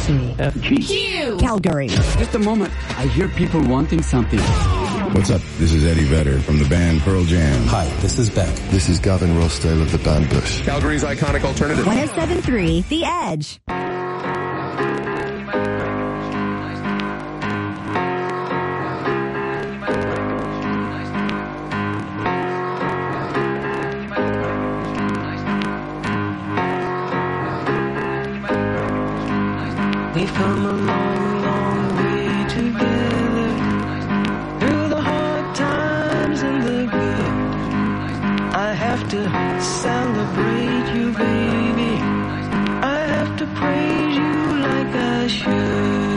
C. F. G. Q. Calgary. Just a moment. I hear people wanting something. What's up? This is Eddie Vedder from the band Pearl Jam. Hi, this is Beck. This is Gavin Rossdale of the band Bush. Calgary's iconic alternative. 107.3 The Edge. We've come a long, long way together, through the hard times and the good. I have to celebrate you, baby. I have to praise you like I should.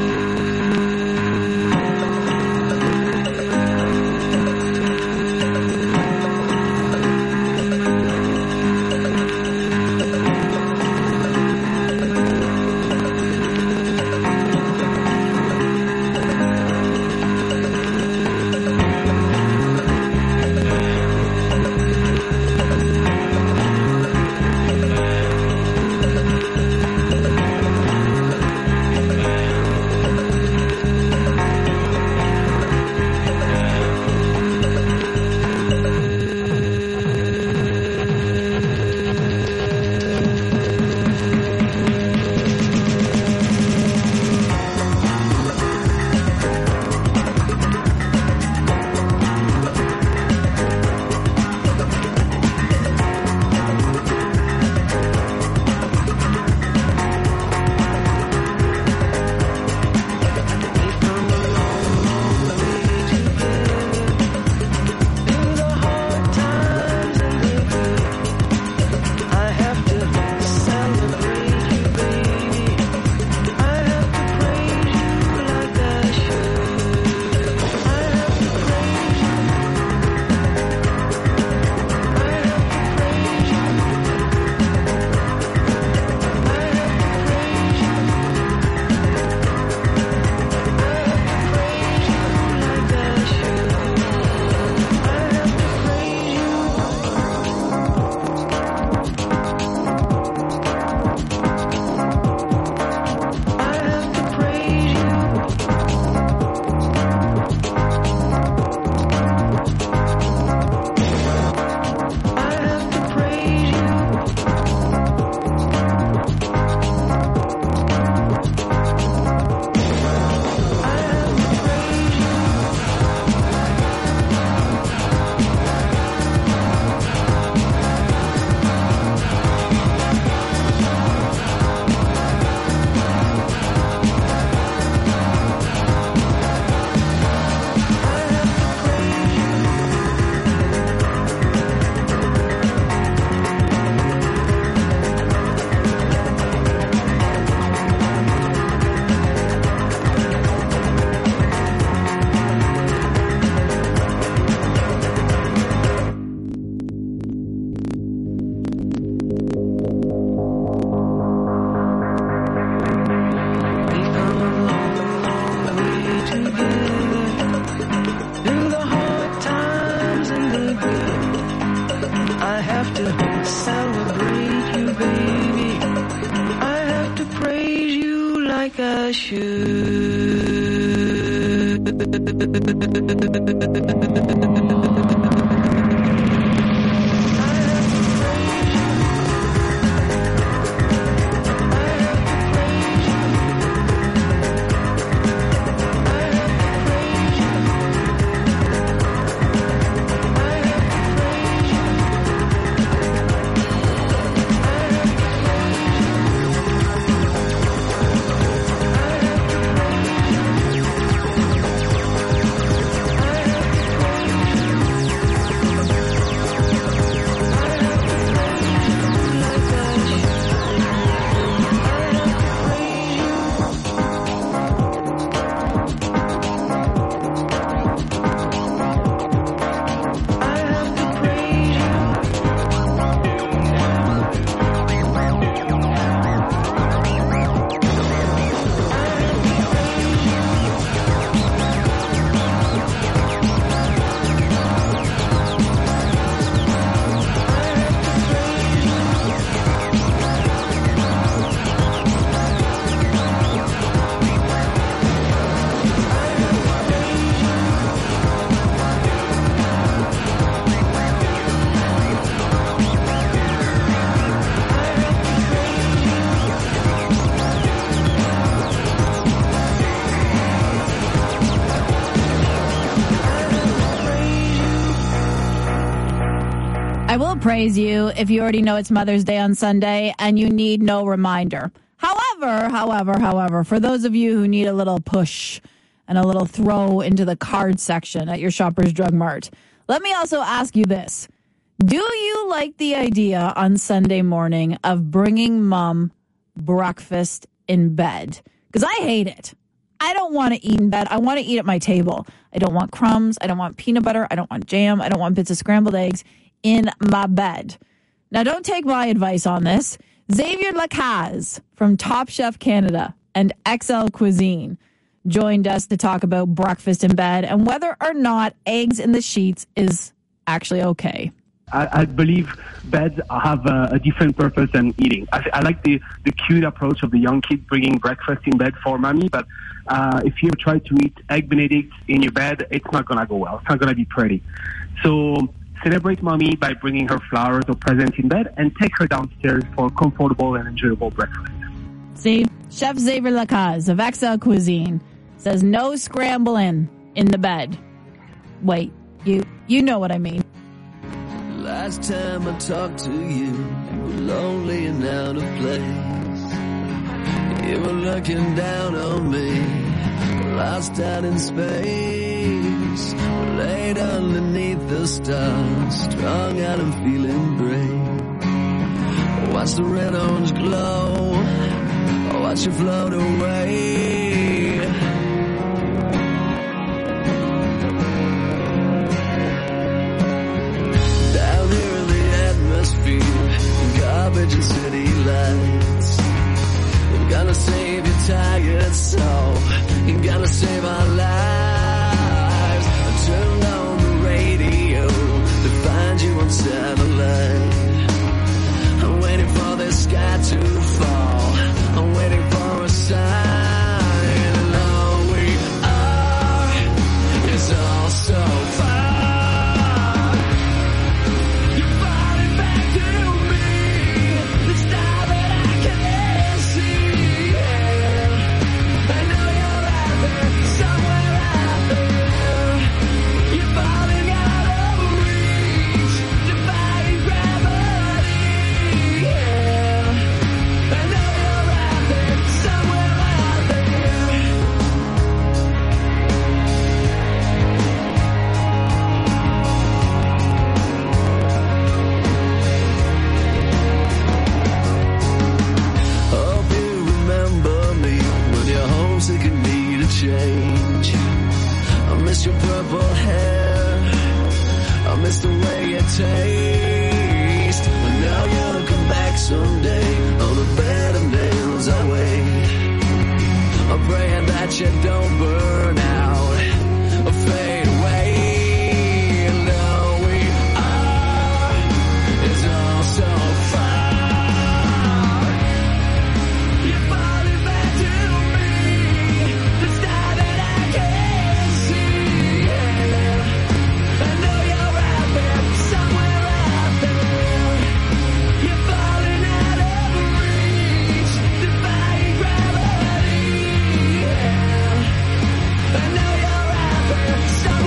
praise you if you already know it's Mother's Day on Sunday and you need no reminder. However, for those of you who need a little push and a little throw into the card section at your Shoppers Drug Mart, let me also ask you this. Do you like the idea on Sunday morning of bringing mom breakfast in bed? Because I hate it. I don't want to eat in bed. I want to eat at my table. I don't want crumbs. I don't want peanut butter. I don't want jam. I don't want bits of scrambled eggs in my bed. Now, don't take my advice on this. Xavier Lacaze from Top Chef Canada and XL Cuisine joined us to talk about breakfast in bed and whether or not eggs in the sheets is actually okay. I believe beds have a different purpose than eating. I like the cute approach of the young kid bringing breakfast in bed for mommy, but if you try to eat egg benedict in your bed, it's not going to go well. It's not going to be pretty. So celebrate mommy by bringing her flowers or presents in bed and take her downstairs for comfortable and enjoyable breakfast. See, Chef Xavier Lacaze of XL Cuisine says no scrambling in the bed. Wait, you know what I mean. Last time I talked to you, you were lonely and out of place. You were looking down on me, lost out in space. We're laid underneath the stars, strung out and feeling brave. Watch the red orange glow, watch you float away. Garbage and city lights. We're gonna save your tired soul. You're gonna save our lives. I turned on the radio to find you on satellite. I'm waiting for the sky to fall. I'm waiting for a sign. And all we are is all so far. Change. I miss your purple hair. I miss the way you taste. But now you'll come back someday. On a bed of nails I wait. I'm praying that you don't burn out or fade away. And all we are is all so far. You're falling back to me. Stop.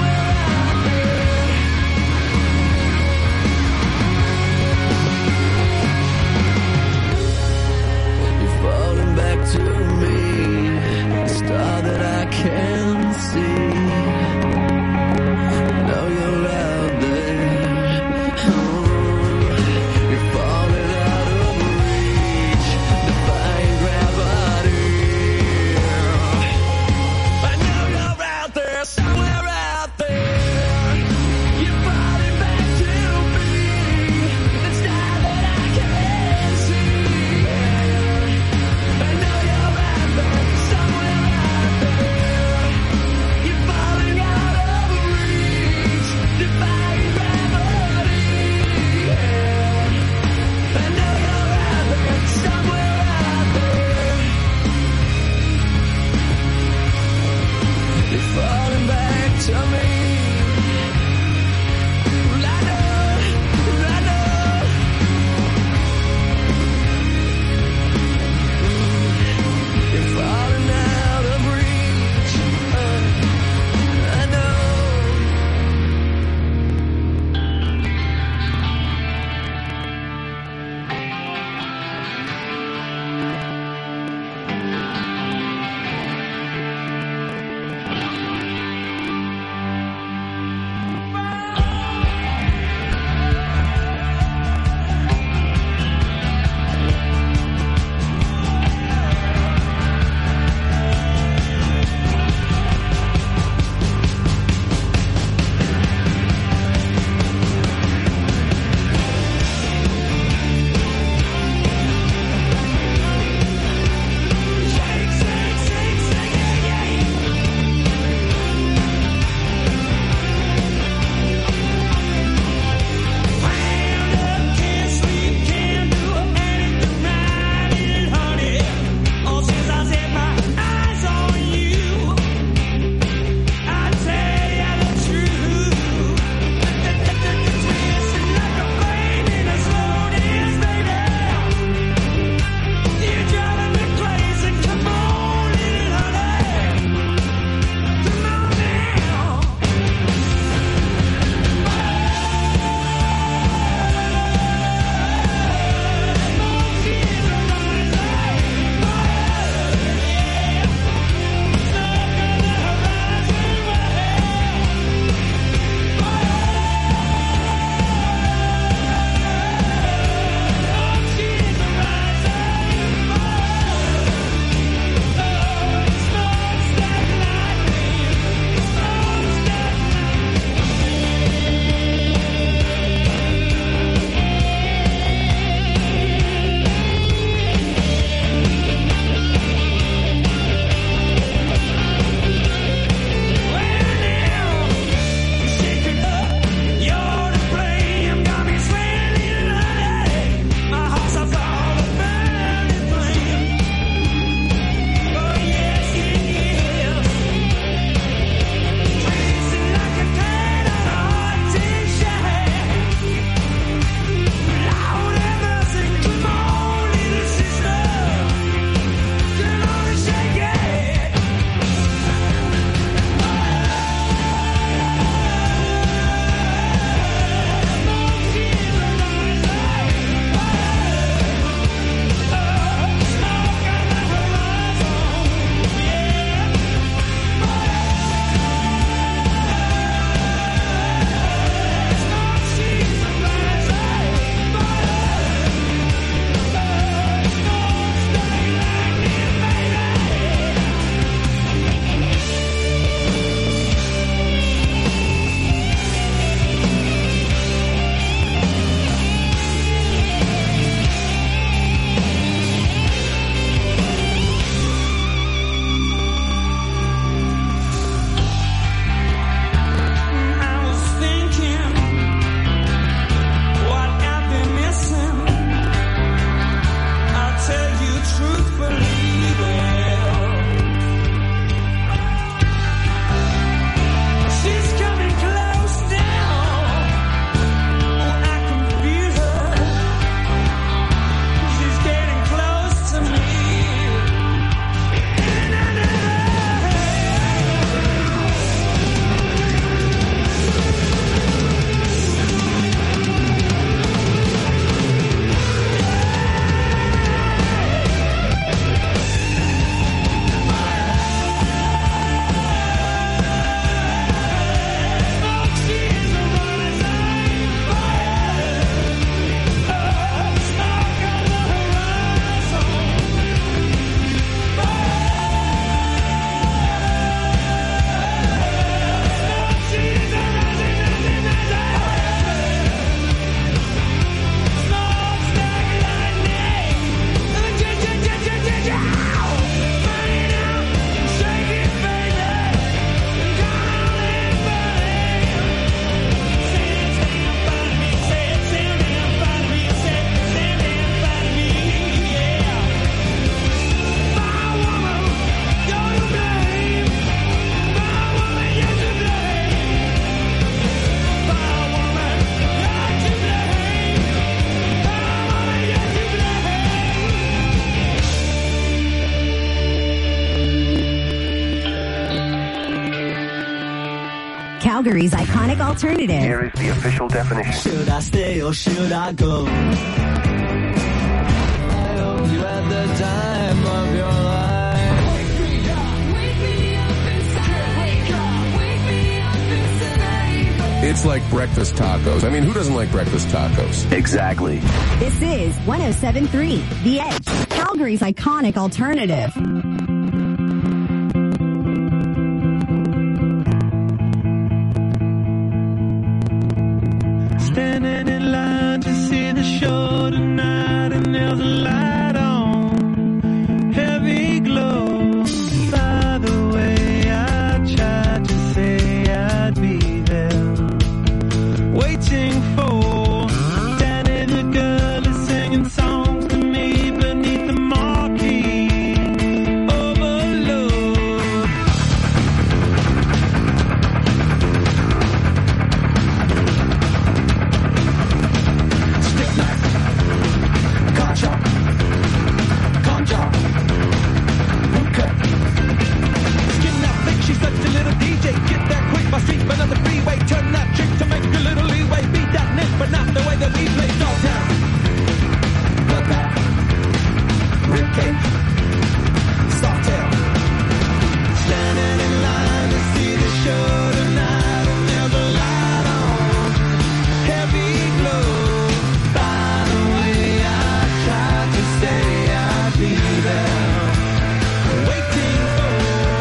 Calgary's iconic alternative. Here is the official definition. Should I stay or should I go? I hope you had the time of your life. It's like breakfast tacos. I mean, who doesn't like breakfast tacos? Exactly. This is 107.3 The Edge, Calgary's iconic alternative. Standing in line to see the show tonight, and there's a light on, heavy glow. By the way, I tried to say I'd be there, waiting for Danny the girl is singing songs to me beneath the marquee. Overload. Stick knife, car chop, con job, woodcut. Skin that thick, she's such a little DJ. Get that quick, my street, but on the freeway. Turn that trick to make a little leeway. Beat that nick, but not the way that we play. Dog down, bloodbath, ribcage, soft tail. Standing in line to see the show tonight, and there's a light on, heavy glow. By the way, I tried to say I'd be there, waiting for.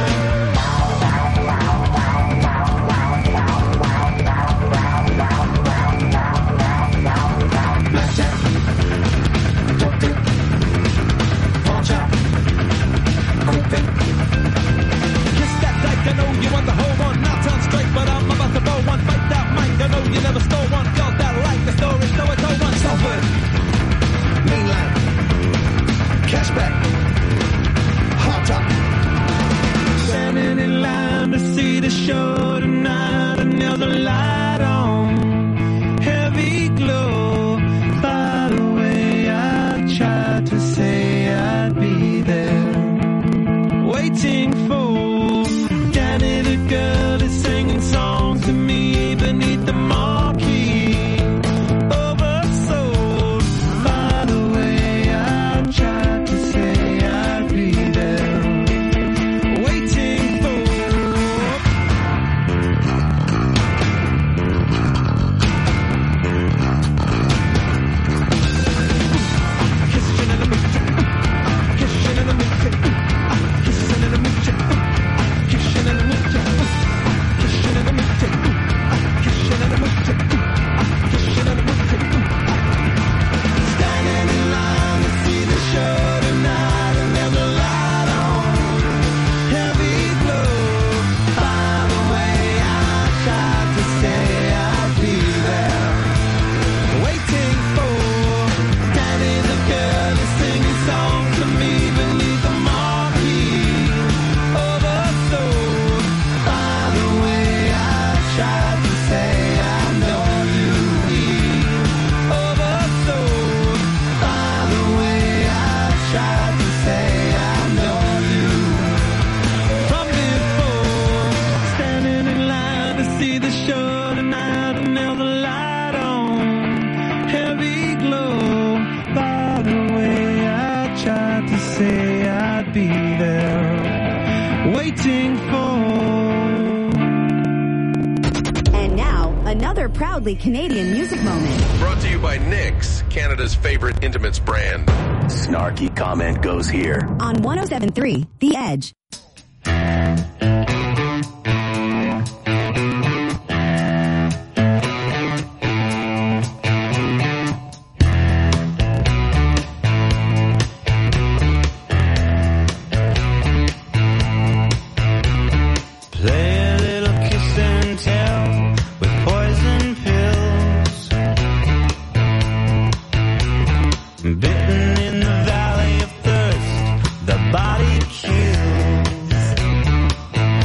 Blackjack, dope dick, pawn shop, quick pick. Kiss that dyke, I know you want the whole one. Not on straight, but I'm about to blow one. Fight that mic, I know you never stole one. Got that right, the story, so it's all one. Salford, mainline, cashback, hot top. Standing in line to see the show tonight, and there's a light on, heavy glow. By the way, I tried to say I'd be there, waiting for Danny the girl is singing songs to me beneath the marquee. Oversold. By the way, I tried to say I'd be there, waiting for. Kissing in the moochie, kissing in the moochie, kissing in the moochie, kissing in the moochie, kissing in the moochie, kissing in the moochie, kissing in the moochie. Standing in line to see the show tonight, and there's a light on, heavy glow. By the way, I tried to say I'd be there, waiting for Danny the girl is singing songs to me beneath the marquee. Oversold. By the way, I tried to say I know you need. Oversold. By the way, I tried to say I know you from before. Standing in line to see the show tonight, and there's a light on, heavy glow. By the way, I tried to say I'd be there, waiting for. And now, another proudly Canadian music moment. Brought to you by Nix, Canada's favorite intimates brand. Snarky comment goes here. On 107.3 The Edge. Play a little kiss and tell with poison pills. Bitten in the valley of thirst, the body kills.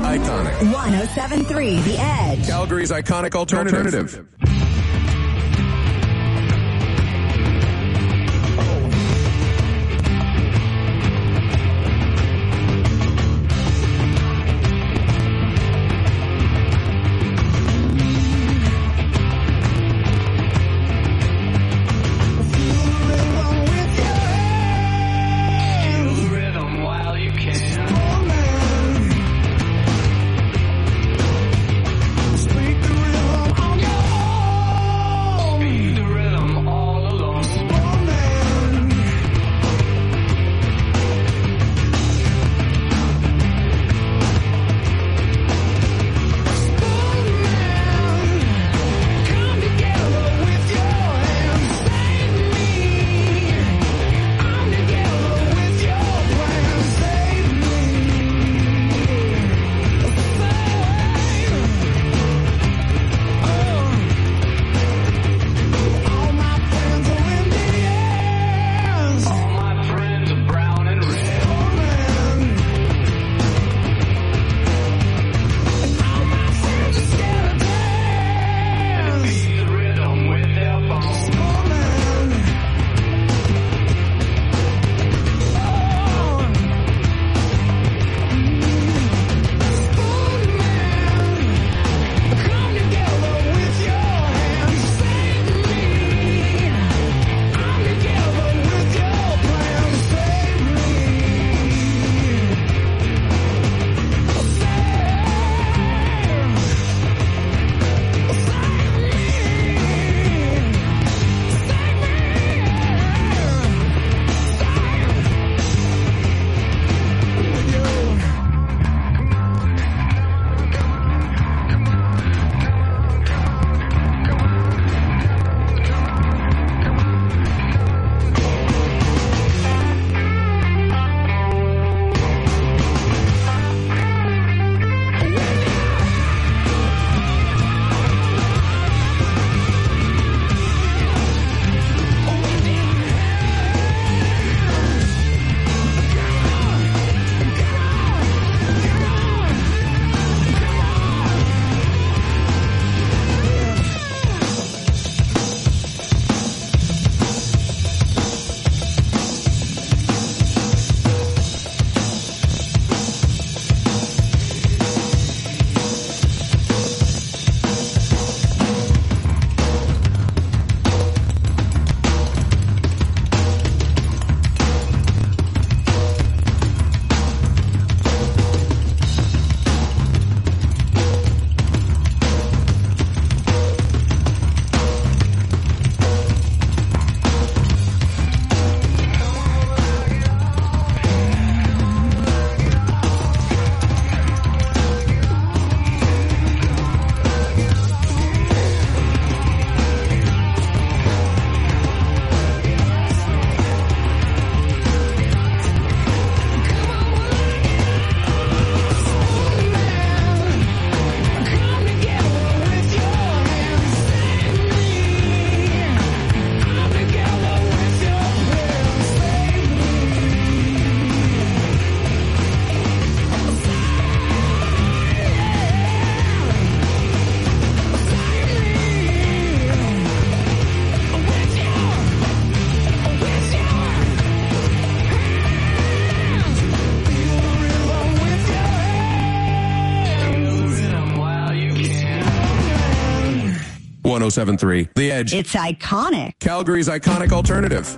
Iconic. 107.3 The Edge. Calgary's iconic alternative. One 107.3 The Edge. It's iconic. Calgary's iconic alternative.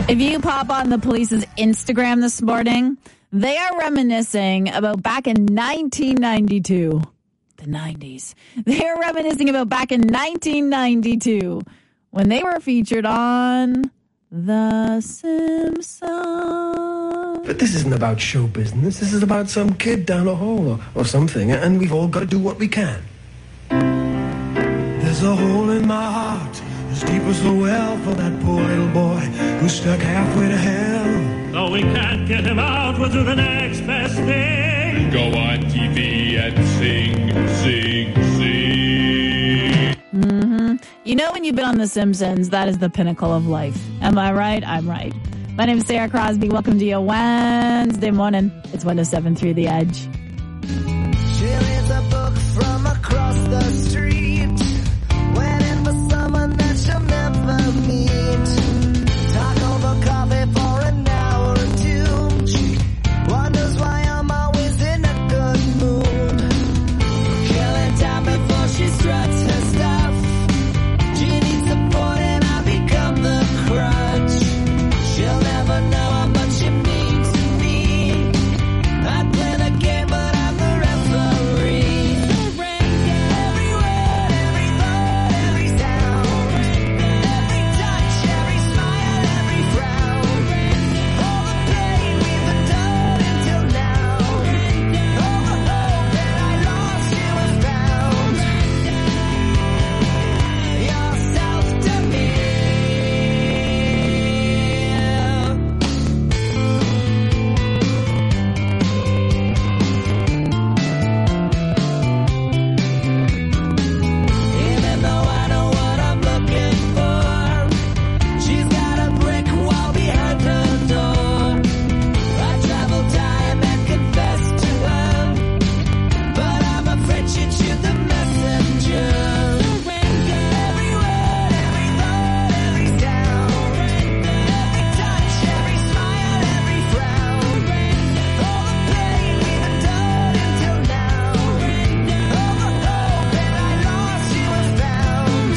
If you pop on the police's Instagram this morning, they are reminiscing about back in 1992. The 90s. They are reminiscing about back in 1992 when they were featured on The Simpsons. But this isn't about show business. This is about some kid down a hole or something, and we've all got to do what we can. There's a hole in my heart as deep as the well for that poor little boy who's stuck halfway to hell. Though we can't get him out, we'll do the next best thing. Go on TV and sing, sing, sing. Mm-hmm. You know when you've been on The Simpsons, that is the pinnacle of life. Am I right? I'm right. My name is Sarah Crosby. Welcome to your Wednesday morning. It's 107.3 The Edge. She reads a book from across the street, waiting for someone that she'll never meet. Talk over coffee for an hour or two. She wonders why I'm always in a good mood. Killing time before she struts her stuff. She needs support and I become the crutch. She'll never know how much she means to me. I play the game but I'm the referee. Every word, every thought, every sound, every touch, every smile, every frown, all the pain we've endured until now, all the hope that I lost you have found yourself to me. Even though I know what I'm looking for, she's got a brick wall behind her door. I travel time and confess to her, but I'm afraid she'd shoot the messenger. Every word, every thought, every sound, every touch, every smile, every frown, all the pain we've endured until now, all the hope that I lost you have found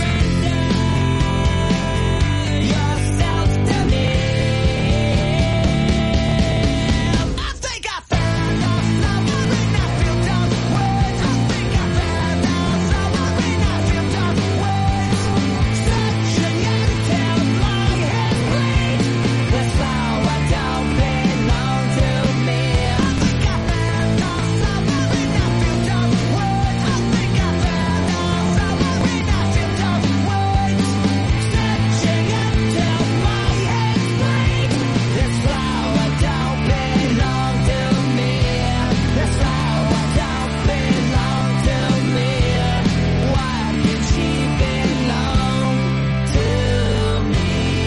yourself to me. I think I found out somewhere in that field of words. I think I found out somewhere in that field of words. Searching until my head bleeds. This flower don't belong to me. I think I found out somewhere in that field of words. I think I found out somewhere in that field of words. Searching until my head bleeds. This flower don't belong to me. This flower don't belong to me. Why did she belong to me?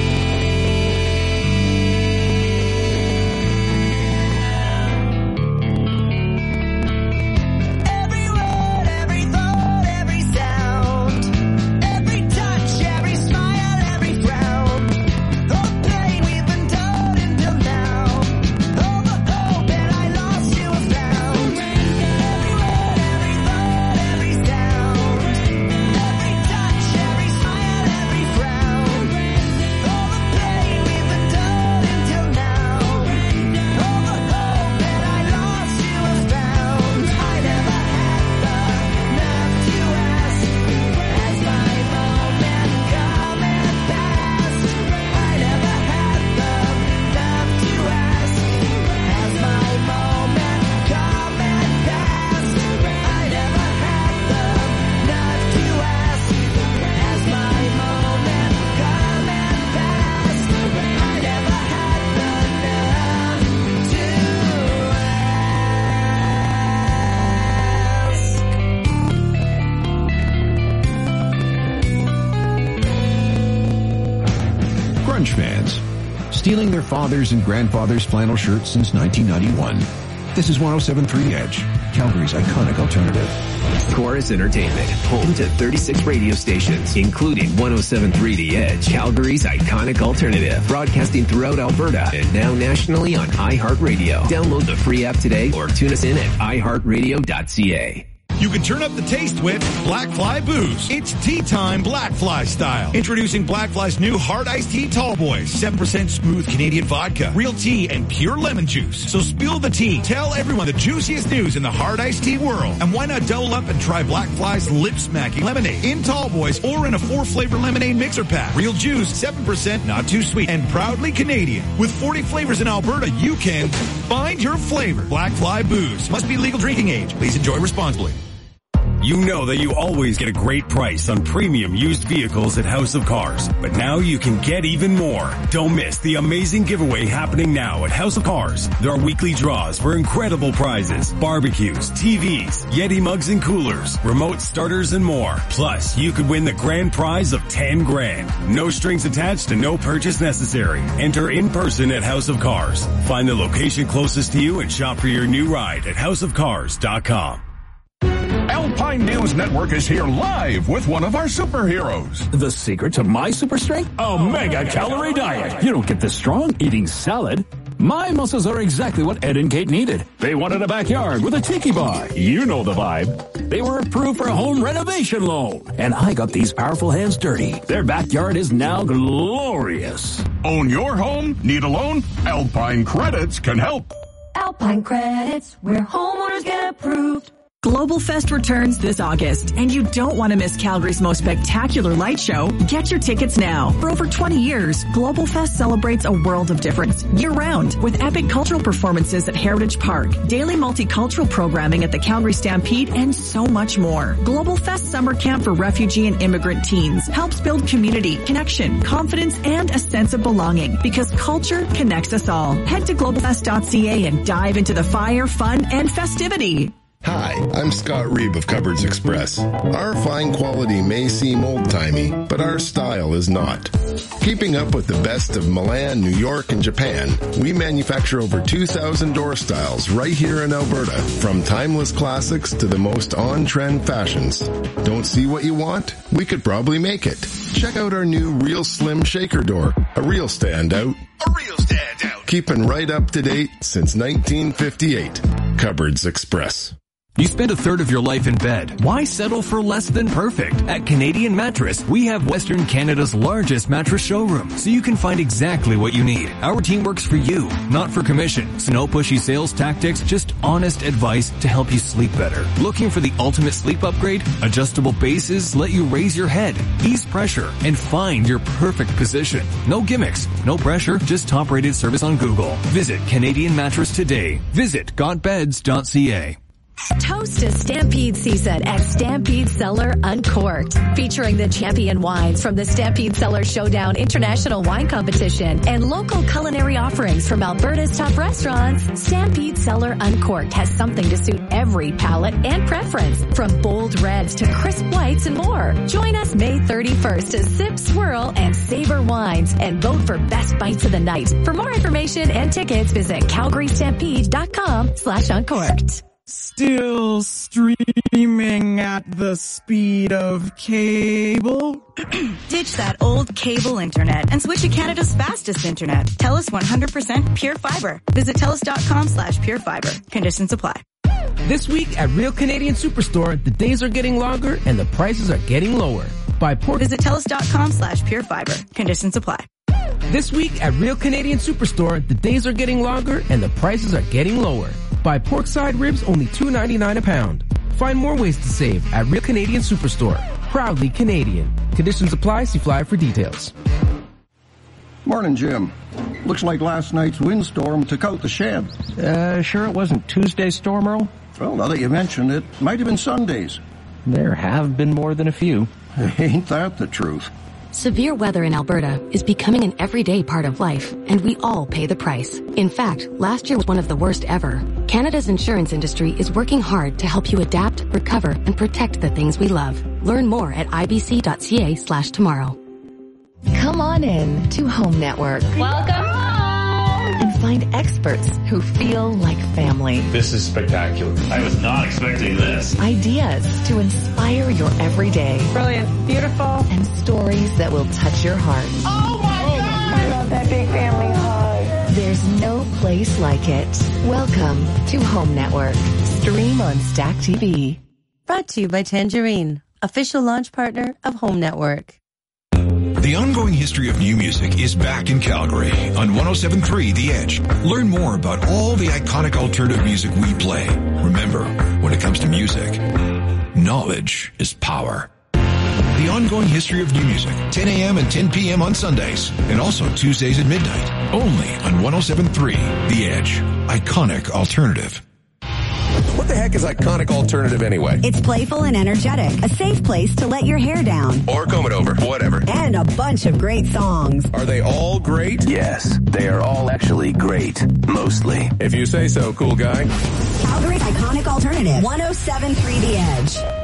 Every word, every thought, every sound, every touch, every smile, every frown, all the pain we've endured until now, all the hope that I lost you have found. Every word, every thought, every sound, every touch, every smile, every frown, all the pain we've endured until now, all the hope that I lost you have found. I never had the nerve to ask, as my moment come and passed. I never had the nerve to ask, as my moment come and passed. I never had the nerve to ask, as my moment come and passed. I never had the nerve to Grunge fans, stealing their fathers and grandfathers' flannel shirts since 1991. This is 107.3 Edge, Calgary's iconic alternative. Chorus Entertainment, home to 36 radio stations, including 107.3 The Edge, Calgary's iconic alternative, broadcasting throughout Alberta and now nationally on iHeartRadio. Download the free app today or tune us in at iHeartRadio.ca. you can turn up the taste with Black Fly Booze. It's tea time Black Fly style. Introducing Black Fly's new hard iced tea tall boys. 7% smooth Canadian vodka, real tea, and pure lemon juice. So spill the tea. Tell everyone the juiciest news in the hard iced tea world. And why not double up and try Black Fly's lip-smacking lemonade in tall boys or in a 4-flavor lemonade mixer pack. Real juice, 7%, not too sweet, and proudly Canadian. With 40 flavors in Alberta, you can find your flavor. Black Fly Booze. Must be legal drinking age. Please enjoy responsibly. You know that you always get a great price on premium used vehicles at House of Cars, but now you can get even more. Don't miss the amazing giveaway happening now at House of Cars. There are weekly draws for incredible prizes, barbecues, TVs, Yeti mugs and coolers, remote starters, and more. Plus, you could win the grand prize of $10,000. No strings attached and no purchase necessary. Enter in person at House of Cars. Find the location closest to you and shop for your new ride at houseofcars.com. Alpine News Network is here live with one of our superheroes. The secret to my super strength? A mega-calorie diet. You don't get this strong eating salad. My muscles are exactly what Ed and Kate needed. They wanted a backyard with a tiki bar. You know the vibe. They were approved for a home renovation loan. And I got these powerful hands dirty. Their backyard is now glorious. Own your home? Need a loan? Alpine Credits can help. Alpine Credits, where homeowners get approved. Global Fest returns this August, and you don't want to miss Calgary's most spectacular light show. Get your tickets now. For over 20 years, Global Fest celebrates a world of difference year-round with epic cultural performances at Heritage Park, daily multicultural programming at the Calgary Stampede, and so much more. Global Fest Summer Camp for refugee and immigrant teens helps build community, connection, confidence, and a sense of belonging because culture connects us all. Head to globalfest.ca and dive into the fire, fun, and festivity. Hi, I'm Scott Reeb of Cupboards Express. Our fine quality may seem old-timey, but our style is not. Keeping up with the best of Milan, New York, and Japan, we manufacture over 2,000 door styles right here in Alberta, from timeless classics to the most on-trend fashions. Don't see what you want? We could probably make it. Check out our new Real Slim Shaker Door, a real standout. A real standout. Keeping right up to date since 1958. Cupboards Express. You spend a third of your life in bed. Why settle for less than perfect? At Canadian Mattress, we have Western Canada's largest mattress showroom, so you can find exactly what you need. Our team works for you, not for commission. So no pushy sales tactics, just honest advice to help you sleep better. Looking for the ultimate sleep upgrade? Adjustable bases let you raise your head, ease pressure, and find your perfect position. No gimmicks, no pressure, just top-rated service on Google. Visit Canadian Mattress today. Visit gotbeds.ca. Toast a Stampede season at Stampede Cellar Uncorked, featuring the champion wines from the Stampede Cellar Showdown International Wine Competition and local culinary offerings from Alberta's top restaurants. Stampede Cellar Uncorked has something to suit every palate and preference, from bold reds to crisp whites and more. Join us May 31st to sip, swirl, and savor wines and vote for best bites of the night. For more information and tickets, visit calgarystampede.com/uncorked. Still streaming at the speed of cable? Ditch that old cable internet and switch to Canada's fastest internet. TELUS 100% Pure Fiber. Visit TELUS.com/purefiber. Conditions apply. This week at Real Canadian Superstore, the days are getting longer and the prices are getting lower. Visit TELUS.com/purefiber. Conditions apply. This week at Real Canadian Superstore, the days are getting longer and the prices are getting lower. Buy porkside ribs only $2.99 a pound. Find more ways to save at Real Canadian Superstore. Proudly Canadian. Conditions apply. See flyer for details. Morning, Jim. Looks like last night's windstorm took out the shed. Sure it wasn't Tuesday's storm, Earl? Well, now that you mention it, might have been Sunday's. There have been more than a few. Ain't that the truth? Severe weather in Alberta is becoming an everyday part of life, and we all pay the price. In fact, last year was one of the worst ever. Canada's insurance industry is working hard to help you adapt, recover, and protect the things we love. Learn more at ibc.ca/tomorrow. Come on in to Home Network. Welcome home! And find experts who feel like family. This is spectacular. I was not expecting this. Ideas to inspire your everyday. Brilliant. Beautiful. And stories that will touch your heart. Oh my God! I love that big family hug. There's no place like it. Welcome to Home Network. Stream on Stack TV. Brought to you by Tangerine, official launch partner of Home Network. The ongoing history of new music is back in Calgary on 107.3 The Edge. Learn more about all the iconic alternative music we play. Remember, when it comes to music, knowledge is power. The ongoing history of new music, 10 a.m. and 10 p.m. on Sundays, and also Tuesdays at midnight, only on 107.3 The Edge, iconic alternative. What the heck is iconic alternative anyway? It's playful and energetic. A safe place to let your hair down. Or comb it over. Whatever. And a bunch of great songs. Are they all great? Yes, they are all actually great. Mostly. If you say so, cool guy. Calgary's iconic alternative. 107.3 The Edge.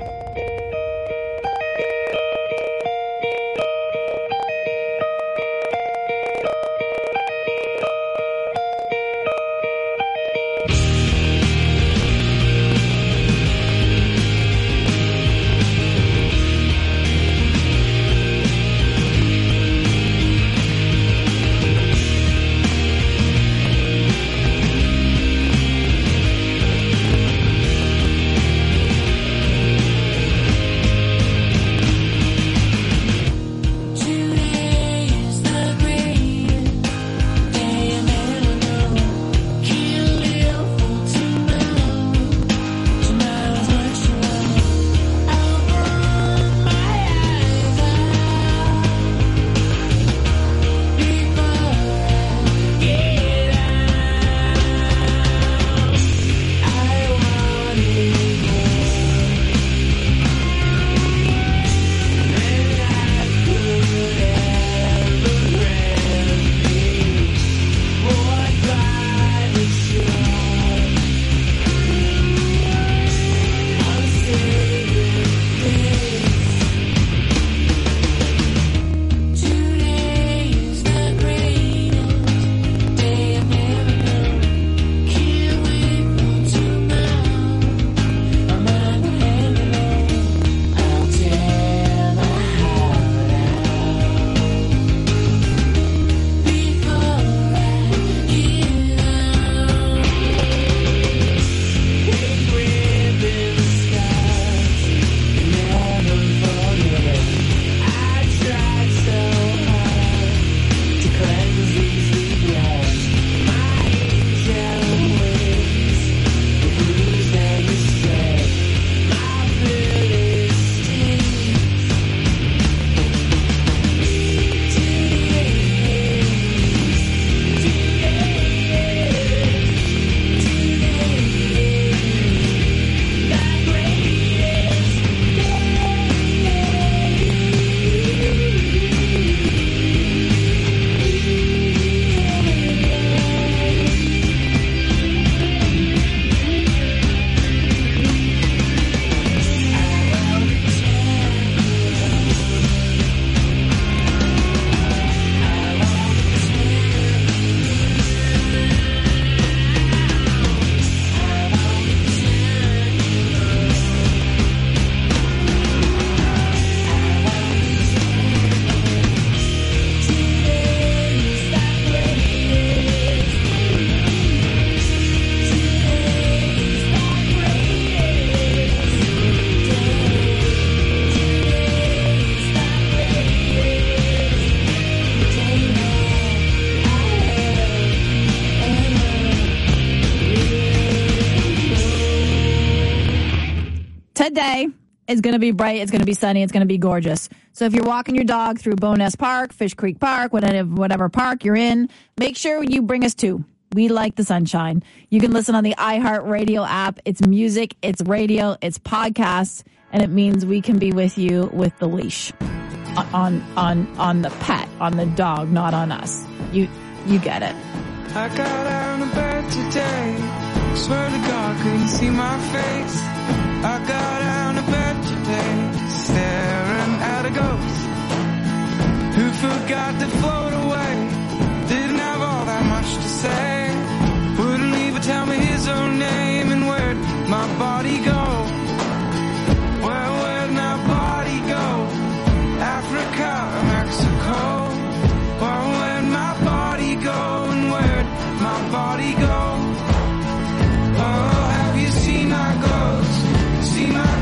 Today is going to be bright. It's going to be sunny. It's going to be gorgeous. So if you're walking your dog through Bowness Park, Fish Creek Park, whatever park you're in, make sure you bring us too. We like the sunshine. You can listen on the iHeartRadio app. It's music, it's radio, it's podcasts, and it means we can be with you with the leash on the pet, on the dog, not on us. You get it. I got out of bed today. Swear to God, couldn't see my face. I got out of bed today, staring at a ghost who forgot to float away. Didn't have all that much to say. Wouldn't even tell me his own name. And where'd my body go? Where'd my body go? Africa or Mexico? Where'd my body go? And where'd my body go? Oh, have you seen my ghost? See my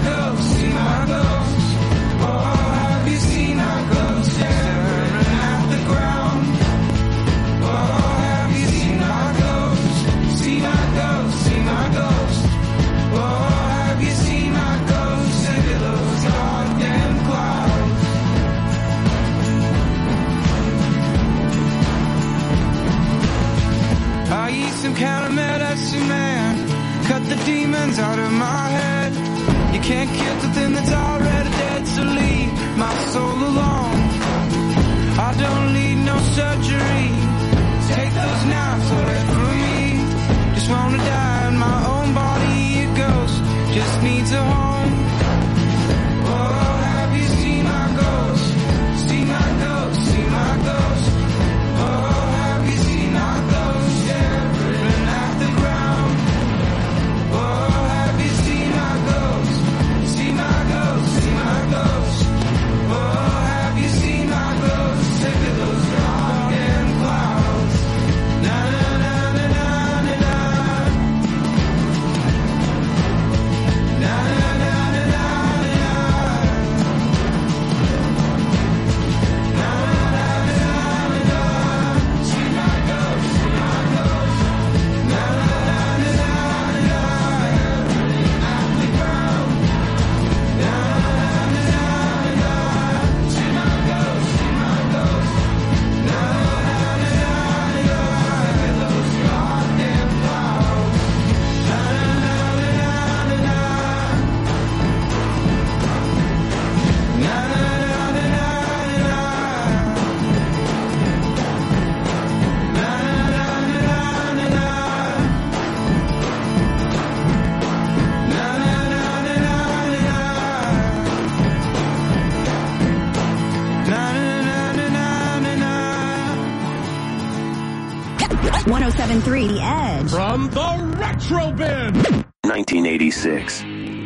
some kind of medicine man. Cut the demons out of my head. You can't kill something that's already dead, so leave my soul alone. I don't need no surgery. Take those knives away from me. Just wanna die in my own body. A ghost just needs a home. Oh, have you seen my ghost? See my ghost, see my ghost. Oh, have you seen my ghost? Staring at the ground. Oh, have you seen my ghost? See my ghost, see my ghost. Oh, have you seen my ghost? Sick of those rockin' clouds. Na na na na na na na. Na na na na na na. Na na na na na na. See my ghost, see my ghost. Na na na na na na. At the ground. Na na na na na. See my ghost, see my ghost. Na na na na na. Those goddamn clouds. Na na na na na na. Na na na na na na. Na na na na na na. Na na na na na na. Na na na na na na. 107.3 The Edge. From the Retro Bin. 1986.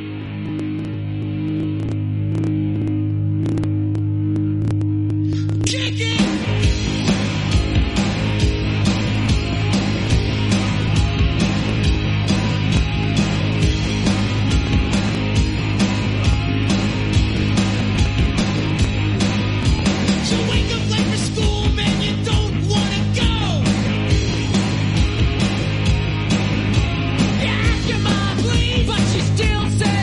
So wake up late for school, man, you don't wanna go. You ask your mom, please, but she still says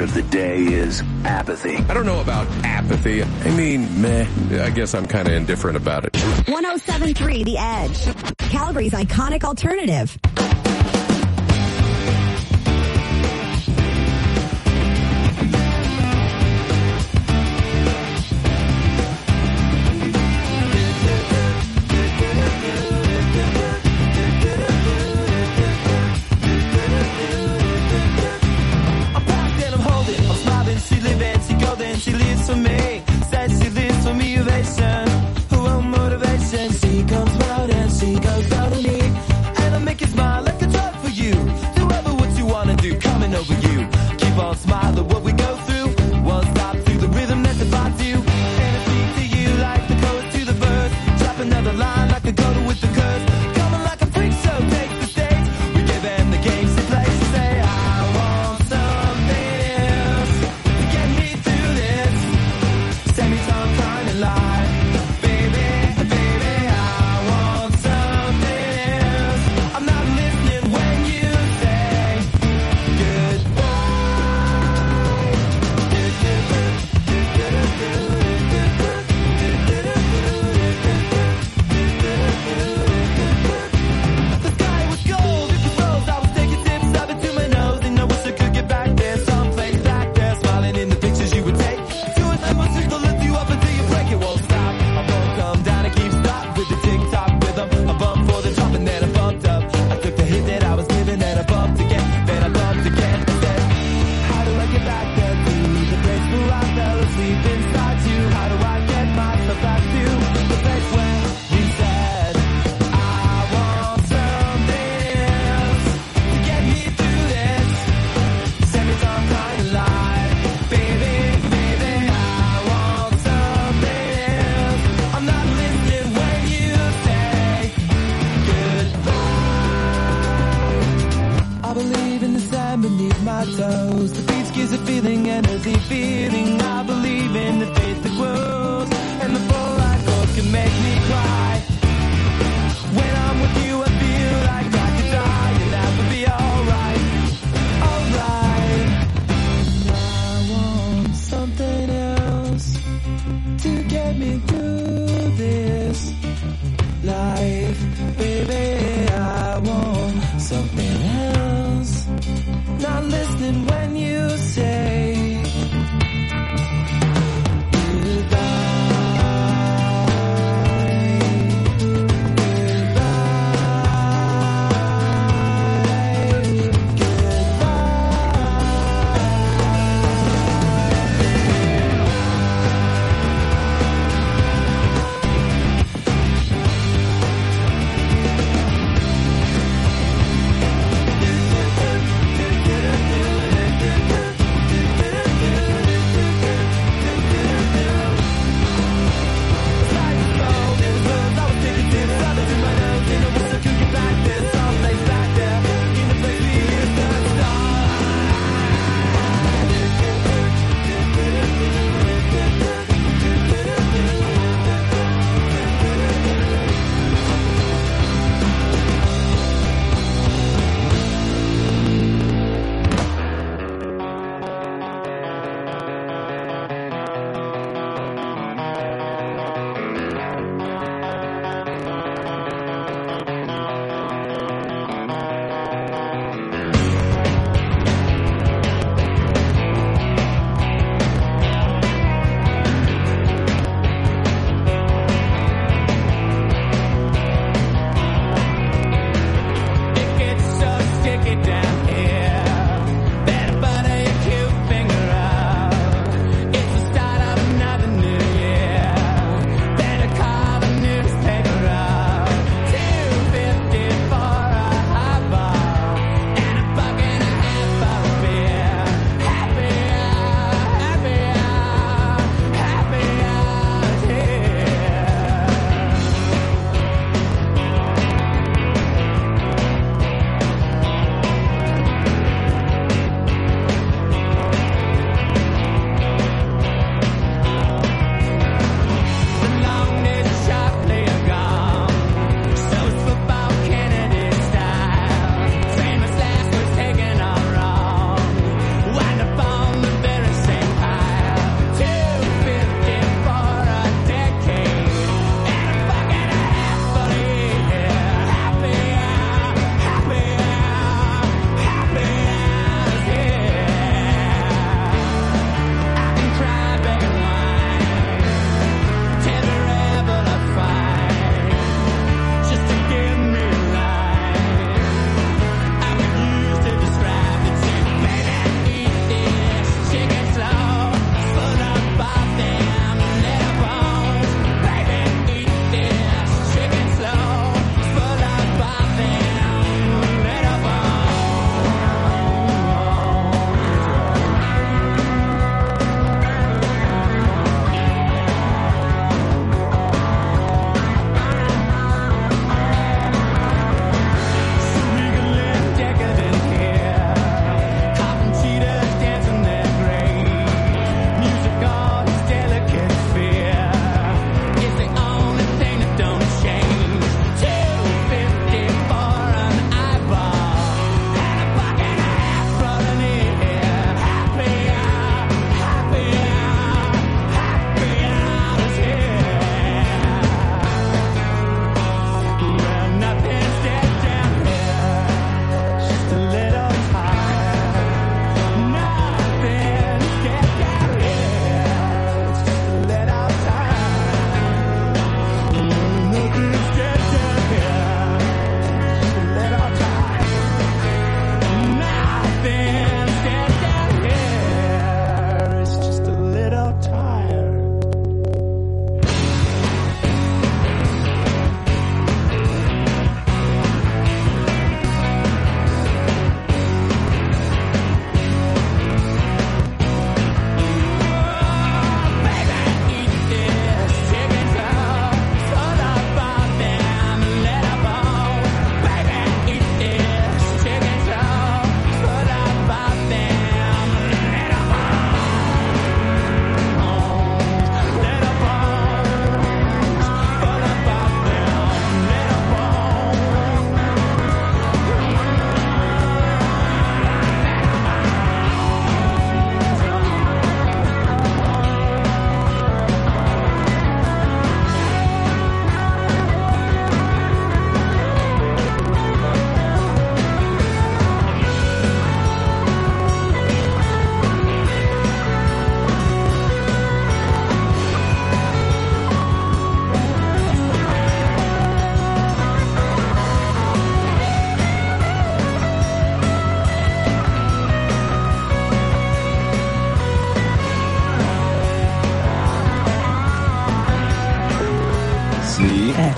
word of the day is apathy. I don't know about apathy. I mean, meh. I guess I'm kind of indifferent about it. 107.3 The Edge. Calgary's iconic alternative. She lives for me, says she lives for me, ovation. Her own motivation. She comes round and she goes out on me. And I make it smile like a drug for you. Do ever what you wanna do, coming over you. Keep on smiling what we go through. One stop to the rhythm that defines you. And I speak to you like the chorus to the verse. Drop another line like a go with the curse. Coming like a freak show, take the stage. We give them the game she plays. She say, I want something else to get me through this. Semi-time kind of lie. Baby, baby, I want something else. I'm not listening when you say goodbye. The sky was gold, it was rose. I was taking sips of it to my nose. And I wish I could get back there, someplace back there. Smiling in the pictures you would take. To a limousine to lift you up until you break. It won't stop. I won't come down and keep stop with the tick-tock rhythm. I bumped for the drop and then I bumped up. I took the hit that I was given and I bumped again. Then I bumped again and said, how do I get back there to the place where I fell asleep inside you? How do I get myself back to the place where we said, I want something else to get me through this semi-time kind of life. Baby, baby, I want something else. I'm not listening when you say goodbye. I believe in the sand beneath my toes. The beach gives a feeling, energy feeling. I believe in the faith that grows. And the full light chords can make me cry. When I'm with you, I feel like I could die. And that would be alright. Alright. I want something else to get me through this life. Baby, I want something else. Not listening when you say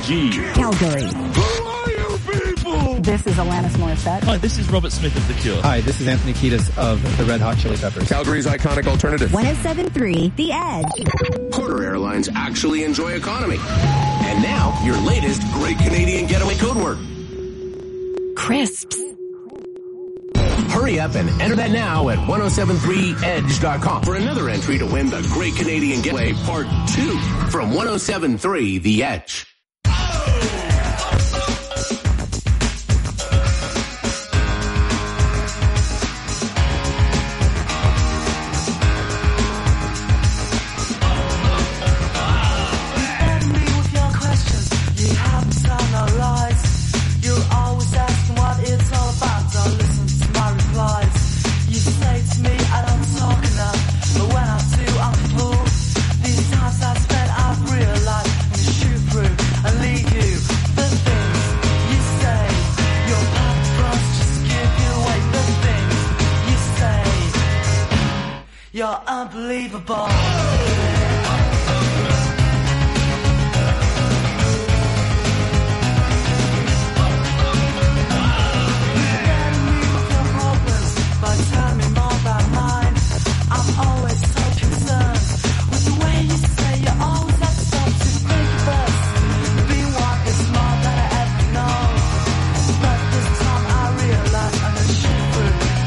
WFG. Calgary. Who are you people? This is Alanis Morissette. Hi, this is Robert Smith of The Cure. Hi, this is Anthony Kiedis of the Red Hot Chili Peppers. Calgary's iconic alternative. 107.3 The Edge. Porter Airlines actually enjoy economy. And now, your latest Great Canadian Getaway code word. Crisps. Hurry up and enter that now at 1073edge.com for another entry to win the Great Canadian Getaway Part 2 from 1073 The Edge. You're unbelievable.